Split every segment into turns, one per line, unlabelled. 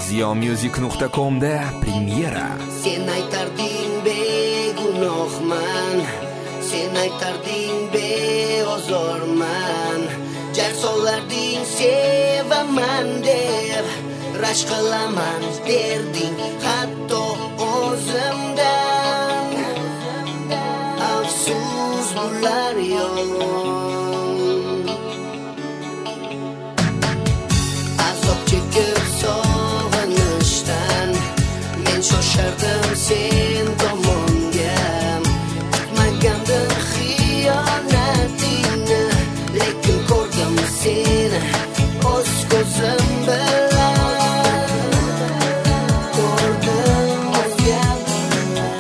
ziyomusic.com'da premyera.
Sen aytarding begunohman, sen aytarding beozorman, jar solarding sevaman deb, rashk qilaman derding hatto o'zimdan. Afsus bular yolg'on, azob chekib sog'inishdan men shoshardim sen tomonga. Kutmagandim xiyonatingni, lekin ko'rdim seni o'z ko'zim bilan. Ko'rdim o'zgalarni,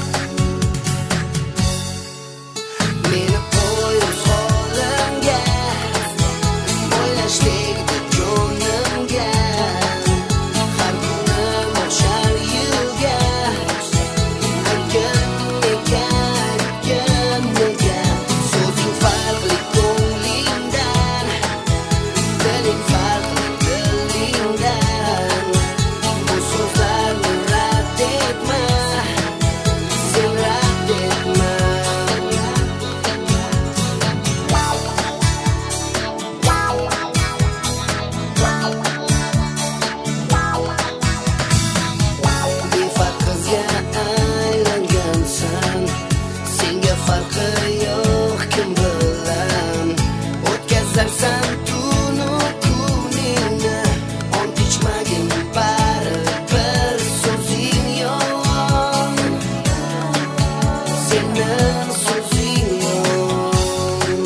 meni qo'y o'z holimga, o'ylash tegdi jonimga. Har kunim o'xshar yilga, aytgin nega so'zing farqli ko'nglingdan, diling farqli dilingdan. Bu so'zlarni rad etma, sen rad etma. Befarq qizga aylangansan, senga farqi yo'q kim bilan. O'tkazarsan tunu kuningni, ont ichmagin baribir so'zing yolg'on, sening so'zing yolg'on.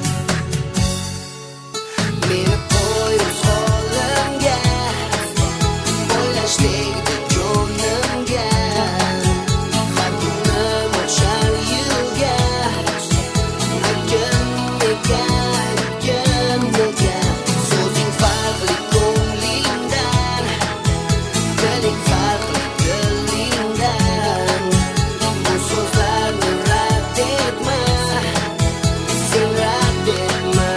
Meni qo'y o'z holimga, o'ylash tegdi jonimga. Har kunim o'xshar yilga, aytgin nega so'zing farqli ko'nglingdan, diling farqli dilingdan. Bu so'zlarni rad etma, sen rad etma.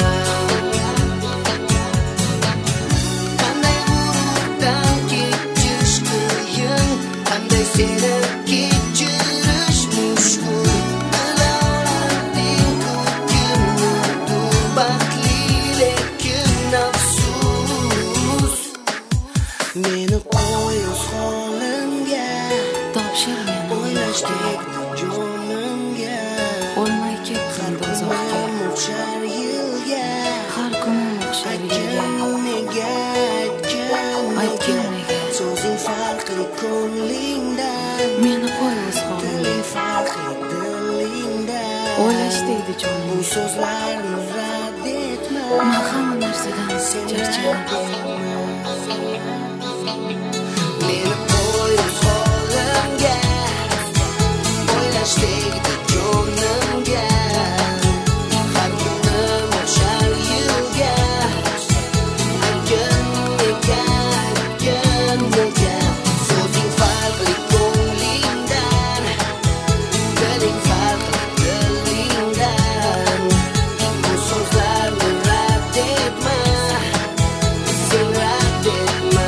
Qanday urug'dan kechish qiyin, qanday seni kechirish mushkul. Bila olarding-ku kimnidir baxtli, lekin afsus. Meni qo'y o'z holimga,
Topshir meni,
o'ylash tegdi jonimga.
o'lmay ketdim do'zaxga.
Kunim o'xshar yilga,
Har kunim o'xshar yilga,
nega
aytgin nega
so'zing farqli ko'nglingdan,
meni qo'y o'z holimga.
diling farqli dilingdan.
O'ylash tegdi
Bu
jonim,
so'zlarni rad etma,
men hamma narsadan charchadim.
meni qo'y o'z holimga, o'ylash tegdi jonimga. Har kunim o'xshar yilga, aytgin nega so'zing farqli ko'nglingdan, diling farqli dilingdan. Bu so'zlarni rad etma, sen rad etma.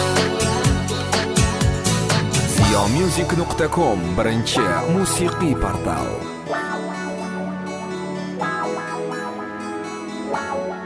ziyomusic.com birinchi musiqiy portal.